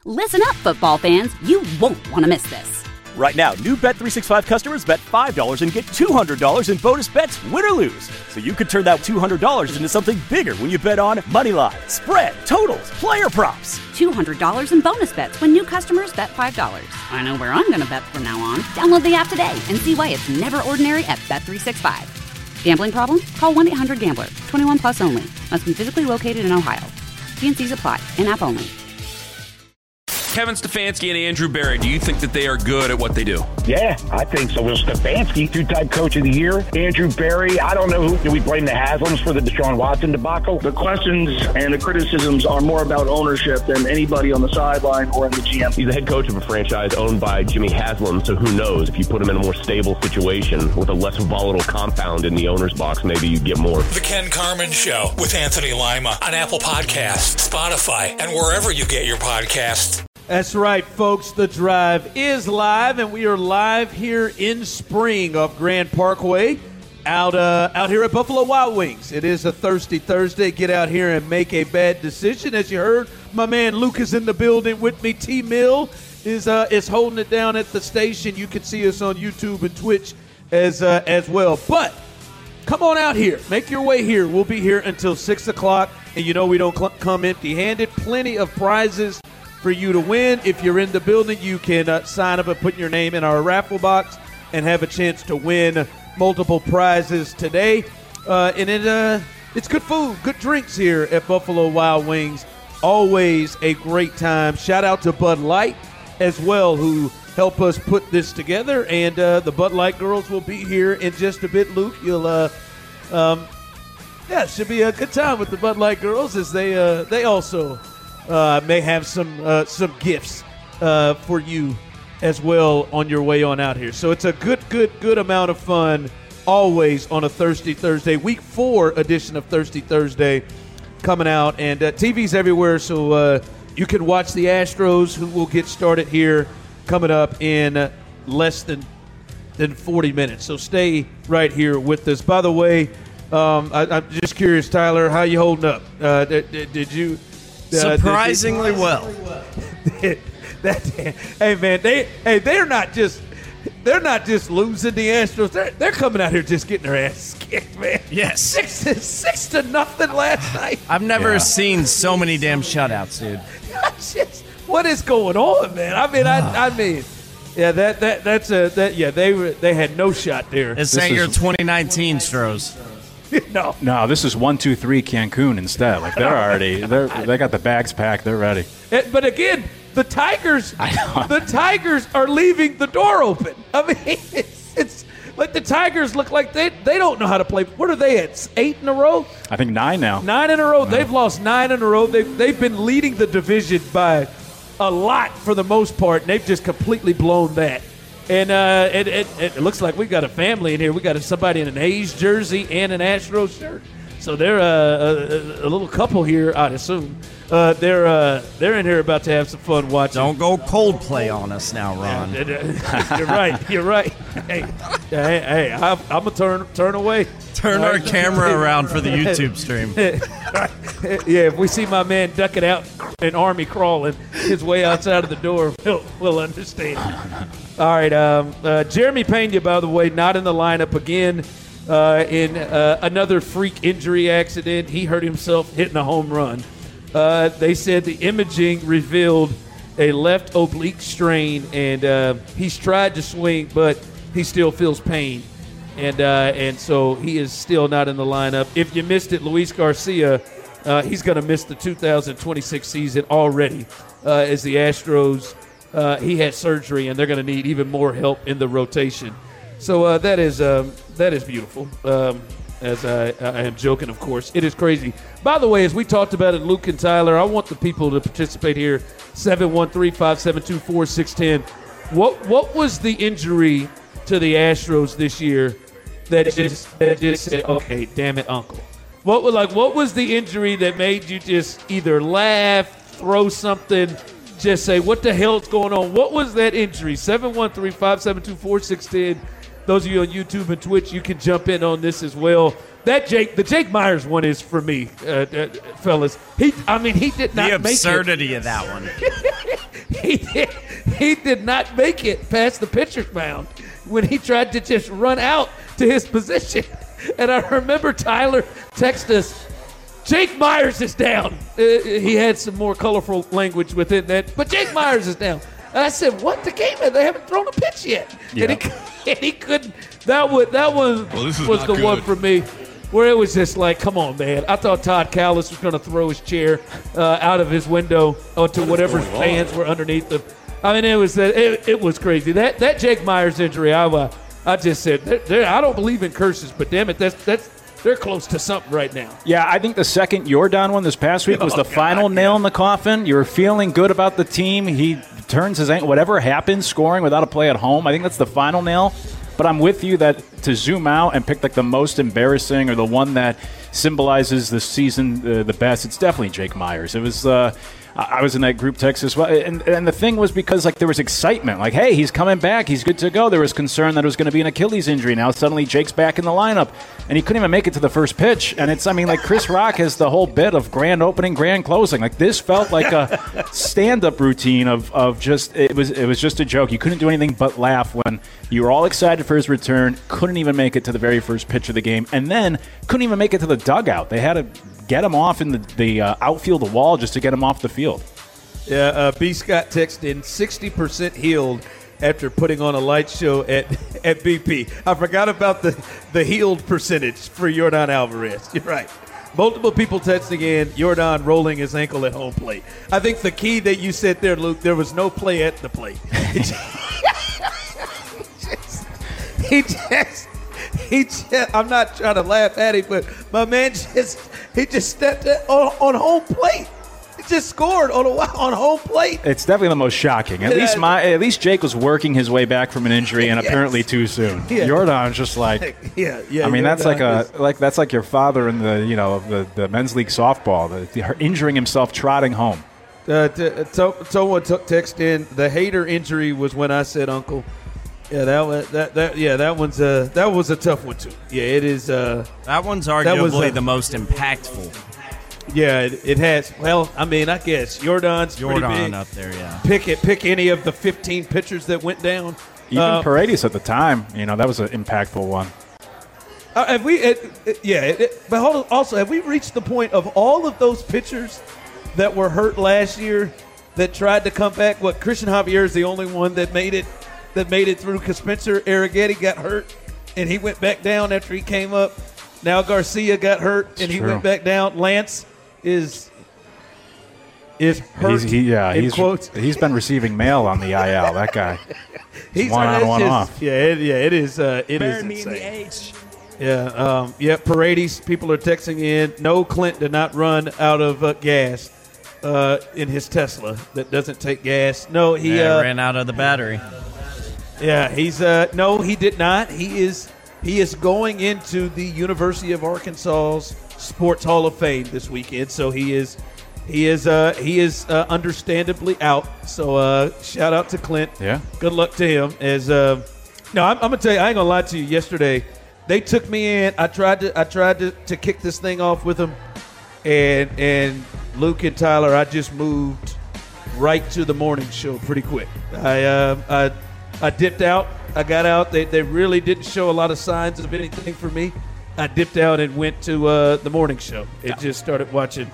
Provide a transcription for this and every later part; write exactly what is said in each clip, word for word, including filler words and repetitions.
Listen up, football fans. You won't want to miss this. Right now, new Bet three sixty-five customers bet five dollars and get two hundred dollars in bonus bets, win or lose. So you could turn that two hundred dollars into something bigger when you bet on money line, spread, totals, player props. two hundred dollars in bonus bets when new customers bet five dollars. I know where I'm going to bet from now on. Download the app today and see why it's never ordinary at Bet three sixty-five. Gambling problem? Call one eight hundred gambler. twenty-one plus only. Must be physically located in Ohio. T and C's apply. In-app only. Kevin Stefanski and Andrew Berry, do you think that they are good at what they do? Yeah, I think so. Well, Stefanski, two-time coach of the year. Andrew Berry, I don't know who. Do we blame the Haslams for the Deshaun Watson debacle? The questions and the criticisms are more about ownership than anybody on the sideline or in the G M. He's the head coach of a franchise owned by Jimmy Haslam, so who knows? If you put him in a more stable situation with a less volatile compound in the owner's box, maybe you get more. The Ken Carman Show with Anthony Lima on Apple Podcasts, Spotify, and wherever you get your podcasts. That's right, folks. The Drive is live, and we are live here in Spring off Grand Parkway out uh, out here at Buffalo Wild Wings. It is a Thirsty Thursday. Get out here and make a bad decision. As you heard, my man Luke is in the building with me. T-Mill is uh, is holding it down at the station. You can see us on YouTube and Twitch as uh, as well. But come on out here. Make your way here. We'll be here until six o'clock, and you know we don't cl- come empty-handed. Plenty of prizes for you to win. If you're in the building, you can uh, sign up and put your name in our raffle box and have a chance to win multiple prizes today. Uh, and it, uh, it's good food, good drinks here at Buffalo Wild Wings. Always a great time. Shout out to Bud Light as well, who help us put this together. And uh, the Bud Light girls will be here in just a bit. Luke, you'll, uh, um, yeah, it should be a good time with the Bud Light girls as they, uh, they also Uh, may have some uh, some gifts uh, for you as well on your way on out here. So it's a good, good, good amount of fun always on a Thirsty Thursday. Week four edition of Thirsty Thursday coming out. And uh, T V's everywhere, so uh, you can watch the Astros, who will get started here coming up in uh, less than, than forty minutes. So stay right here with us. By the way, um, I, I'm just curious, Tyler, how you holding up? Uh, did, did you... Uh, surprisingly well. that, hey man, they hey they're not just they're not just losing the Astros. They're they're coming out here just getting their ass kicked, man. Yes, six to six to nothing last night. I've never yeah. seen so many damn shutouts, dude. Just, what is going on, man? I mean, I I mean, yeah, that that that's a that yeah they were they had no shot there. This ain't your twenty nineteen Stros. No, no, this is one, two, three Cancun instead. Like they're already, they're they got the bags packed. They're ready. It, but again, the Tigers, the Tigers are leaving the door open. I mean, it's, it's like the Tigers look like they they don't know how to play. What are they at? Eight in a row? I think nine now. Nine in a row. No. They've lost nine in a row. They've they've been leading the division by a lot for the most part, and they've just completely blown that. And uh, it, it, it looks like we got a family in here. We got a, somebody in an A's jersey and an Astros shirt. So they're uh, a, a little couple here, I'd assume. Uh, they're uh, they're in here about to have some fun watching. Don't go Coldplay on us now, Ron. You're right. You're right. Hey, hey, hey I'm, I'm gonna turn turn away. Turn our camera around for the YouTube stream. Yeah, if we see my man ducking out an army crawling his way outside of the door, we'll, we'll understand. All right, um, uh, Jeremy Pena, by the way, not in the lineup again uh, in uh, another freak injury accident. He hurt himself hitting a home run. Uh, they said the imaging revealed a left oblique strain, and uh, he's tried to swing, but he still feels pain. And uh, and so he is still not in the lineup. If you missed it, Luis Garcia, uh, he's going to miss the two thousand twenty-six season already uh, as the Astros, uh, he had surgery, and they're going to need even more help in the rotation. So uh, that is um, that is beautiful, um, as I, I am joking, of course. It is crazy. By the way, as we talked about it, Luke and Tyler, I want the people to participate here, seven one three, five seven two, four six one zero. What, what was the injury to the Astros this year that just that just said, okay, damn it, Uncle? What was like? What was the injury that made you just either laugh, throw something, just say, what the hell is going on? What was that injury? seven one three, five seven two, four six one zero. Those of you on YouTube and Twitch, you can jump in on this as well. That Jake, the Jake Myers one is for me, uh, uh, fellas. He, I mean, he did not the make it. absurdity of that one. he did, he did not make it past the pitcher's mound when he tried to just run out to his position. And I remember Tyler text us, Jake Myers is down. Uh, he had some more colorful language within that, but Jake Myers is down. And I said, what the game is? They haven't thrown a pitch yet. Yeah. And, he, and he couldn't. That, would, that one well, was the good. one for me where it was just like, come on, man. I thought Todd Callis was going to throw his chair uh, out of his window onto what whatever fans were underneath them. I mean, it was it, it was crazy. That that Jake Myers injury, I, uh, I just said, they're, they're, I don't believe in curses, but damn it, that's that's they're close to something right now. Yeah, I think the second Jordan one this past week was the oh, God, final nail in the coffin. You were feeling good about the team. He turns his ankle, whatever happens, scoring without a play at home. I think that's the final nail. But I'm with you that to zoom out and pick like the most embarrassing or the one that symbolizes the season uh, the best, it's definitely Jake Myers. It was. Uh, I was in that group text as well, and, and the thing was because like there was excitement, like, hey, he's coming back, he's good to go. There was concern that it was going to be an Achilles injury. Now suddenly Jake's back in the lineup, and he couldn't even make it to the first pitch. And it's, I mean, like Chris Rock has the whole bit of grand opening, grand closing. Like this felt like a stand-up routine of of just it was it was just a joke. You couldn't do anything but laugh when you were all excited for his return. Couldn't even make it to the very first pitch of the game, and then couldn't even make it to the dugout. They had to get him off in the, the uh, outfield wall just to get him off the field. Yeah, uh, B. Scott texted in sixty percent healed after putting on a light show at, at B P. I forgot about the, the healed percentage for Yordan Alvarez. You're right. Multiple people texting in Yordan rolling his ankle at home plate. I think the key that you said there, Luke, there was no play at the plate. He just, he just, he just, I'm not trying to laugh at him, but my man just, he just stepped on, on home plate. He just scored on a, on home plate. It's definitely the most shocking. At least my, at least Jake was working his way back from an injury, and yes. apparently too soon. Yeah. Jordan's just like, yeah, yeah. I mean, that's like a is. like that's like your father in the you know the, the men's league softball, the, the injuring himself trotting home. Uh, t- t- someone t- text in the Hader injury was when I said uncle. Yeah, that that that yeah, that one's uh that was a tough one too. Yeah, it is. Uh, that one's arguably that was, uh, the most impactful. Yeah, it, it has. Well, I mean, I guess Jordan's Jordan pretty big. up there. Yeah, pick it. Pick any of the fifteen pitchers that went down. Even uh, Paredes at the time, you know, that was an impactful one. Uh, have we? It, it, yeah, it, it, but hold on, also, have we reached the point of all of those pitchers that were hurt last year that tried to come back? What, Christian Javier is the only one that made it. That made it through because Spencer Arrighetti got hurt and he went back down after he came up. Now Garcia got hurt and it's he true. went back down. Lance is is hurt. He's, he, yeah, in he's quotes. he's been receiving mail on the I L. That guy. He's one on, one just, off. Yeah, it, yeah, it is. Uh, it Burn is me insane. in the H. Yeah, um, yeah. Paredes. People are texting in. No, Clint did not run out of uh, gas uh, in his Tesla that doesn't take gas. No, he yeah, uh, ran out of the battery. Yeah, he's uh no, he did not. He is he is going into the University of Arkansas's Sports Hall of Fame this weekend. So he is he is uh he is uh, understandably out. So uh shout out to Clint. Yeah. Good luck to him. As uh no, I'm, I'm gonna tell you, I ain't gonna lie to you. Yesterday, they took me in. I tried to I tried to, to kick this thing off with them, and and Luke and Tyler, I just moved right to the morning show pretty quick. I uh I. I dipped out. I got out. They they really didn't show a lot of signs of anything for me. I dipped out and went to uh, the morning show. It just started watching,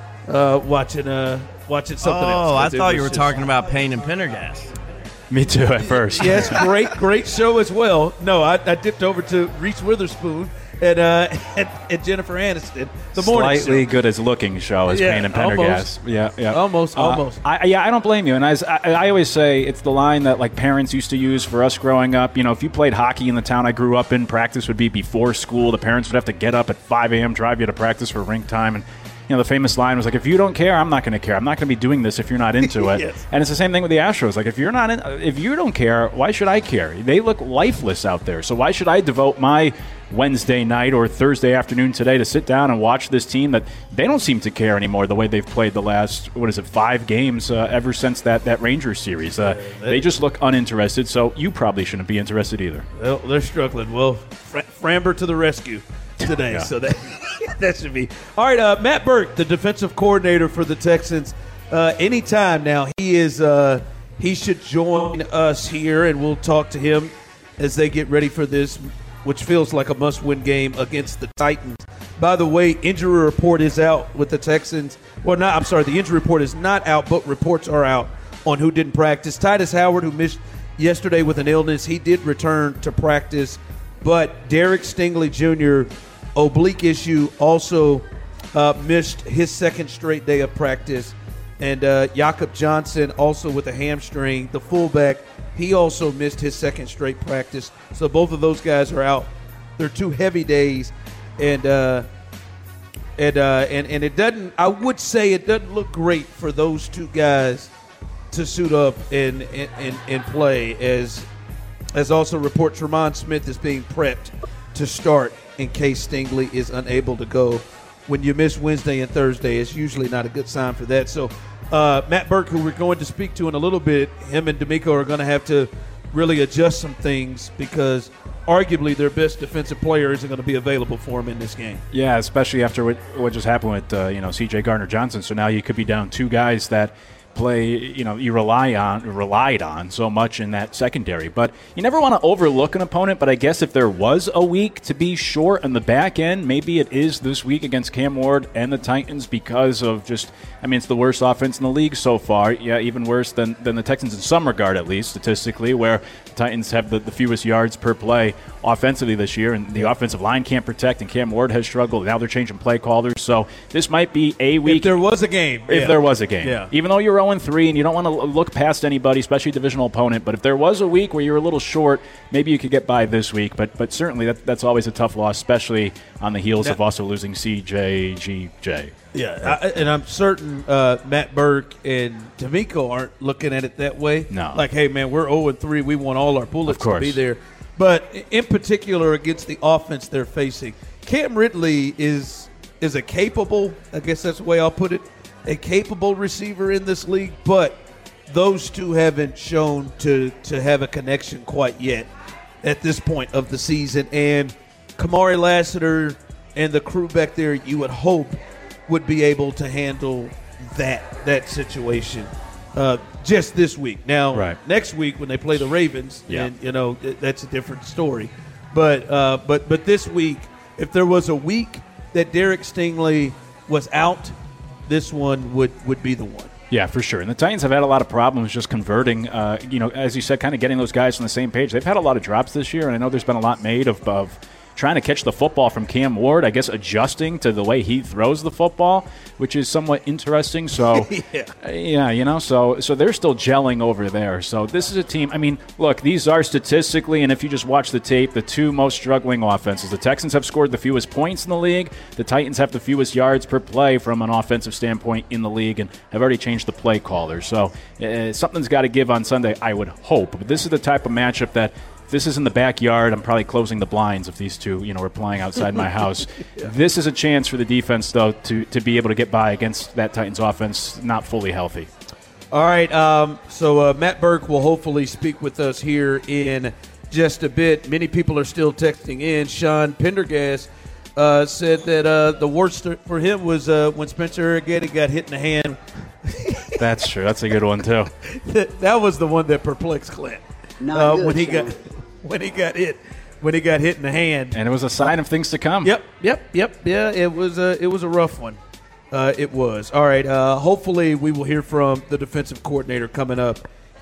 uh, watching, uh, watching something oh, else. Oh, I It thought you were just, talking about Payne and Pendergast. Me too at first. Yes, great, great show as well. No, I, I dipped over to Reese Witherspoon and uh, and, and Jennifer Aniston. The morning Slightly show. good as looking show as Yeah, Payne and Pendergast. almost. Yeah, yeah. Almost, Uh, almost. I, yeah, I don't blame you. And as I, I always say, it's the line that like parents used to use for us growing up. You know, if you played hockey in the town I grew up in, practice would be before school. The parents would have to get up at five a.m., drive you to practice for rink time, and you know, the famous line was like, if you don't care, I'm not going to care. I'm not going to be doing this if you're not into it. Yes. And it's the same thing with the Astros. Like, if you're not in, if you don't care, why should I care? They look lifeless out there. So why should I devote my Wednesday night or Thursday afternoon today to sit down and watch this team that they don't seem to care anymore the way they've played the last, what is it, five games uh, ever since that, that Rangers series. Uh, they just look uninterested, so you probably shouldn't be interested either. Well, they're struggling. Well, Fra- Framber to the rescue today. Yeah. So that that should be. All right, uh, Matt Burke, the defensive coordinator for the Texans. Uh, anytime now, he is uh, he should join us here, and we'll talk to him as they get ready for this, which feels like a must-win game against the Titans. By the way, injury report is out with the Texans. Well, not, I'm sorry, the injury report is not out, but reports are out on who didn't practice. Titus Howard, who missed yesterday with an illness, he did return to practice. But Derek Stingley Junior, oblique issue, also uh, missed his second straight day of practice. And uh, Jakob Johnson, also with a hamstring, the fullback, he also missed his second straight practice. So both of those guys are out. They're two heavy days. And uh, and, uh, and and it doesn't – I would say it doesn't look great for those two guys to suit up and, and, and play, as as also report Tremont Smith is being prepped to start in case Stingley is unable to go. When you miss Wednesday and Thursday, it's usually not a good sign for that. So uh, Matt Burke, who we're going to speak to in a little bit, him and D'Amico are going to have to really adjust some things because arguably their best defensive player isn't going to be available for him in this game. Yeah, especially after what, what just happened with uh, you know C J Gardner-Johnson. So now you could be down two guys that play, you know, you rely on, relied on so much in that secondary. But you never want to overlook an opponent, but I guess if there was a week to be short on the back end, maybe it is this week against Cam Ward and the Titans because of just, I mean, it's the worst offense in the league so far. Yeah, even worse than, than the Texans in some regard, at least, statistically, where the Titans have the, the fewest yards per play offensively this year, and the offensive line can't protect, and Cam Ward has struggled. Now they're changing play callers. So this might be a week. If there was a game. If yeah. there was a game. Yeah. Even though you're oh and three and you don't want to look past anybody, especially divisional opponent, but if there was a week where you were a little short, maybe you could get by this week. But but certainly that, that's always a tough loss, especially on the heels now, of also losing C J G J. Yeah, I, and I'm certain uh, Matt Burke and D'Amico aren't looking at it that way. No. Like, hey, man, we're oh and three. We want all our bullets Of course. to be there. But in particular against the offense they're facing, Cam Ridley is is a capable, I guess that's the way I'll put it, a capable receiver in this league, but those two haven't shown to, to have a connection quite yet at this point of the season. And Kamari Lassiter and the crew back there, you would hope, would be able to handle that that situation uh, just this week. Now, right. next week when they play the Ravens, yeah. and you know that's a different story. But uh, but but this week, if there was a week that Derek Stingley was out, this one would, would be the one. Yeah, for sure. And the Titans have had a lot of problems just converting, uh, you know, as you said, kind of getting those guys on the same page. They've had a lot of drops this year, and I know there's been a lot made of, of trying to catch the football from Cam Ward, I guess adjusting to the way he throws the football, which is somewhat interesting. So, yeah. Uh, yeah, you know, so so they're still gelling over there. So this is a team, I mean, look, these are statistically, and if you just watch the tape, the two most struggling offenses. The Texans have scored the fewest points in the league. The Titans have the fewest yards per play from an offensive standpoint in the league and have already changed the play caller. So uh, something's got to give on Sunday, I would hope. But this is the type of matchup that this is in the backyard. I'm probably closing the blinds if these two, you know, are playing outside my house. Yeah. This is a chance for the defense, though, to, to be able to get by against that Titans offense not fully healthy. All right, um, so uh, Matt Burke will hopefully speak with us here in just a bit. Many people are still texting in. Sean Pendergast uh, said that uh, the worst for him was uh, when Spencer Irrigated got hit in the hand. That's true. That's a good one, too. That was the one that perplexed Clint. Not uh, good, when he Sean. got when he got hit when he got hit in the hand, and it was a sign of things to come. Yep, yep, yep. Yeah, it was a it was a rough one. Uh, it was. All right. Uh, hopefully, we will hear from the defensive coordinator coming up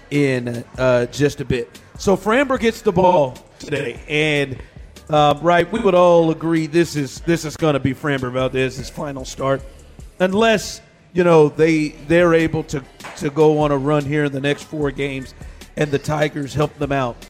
in uh, just a bit. So Framber gets the ball today, and uh, right, we would all agree this is this is going to be Framber Valdez's final start, unless you know they they're able to to go on a run here in the next four games, and the Tigers help them out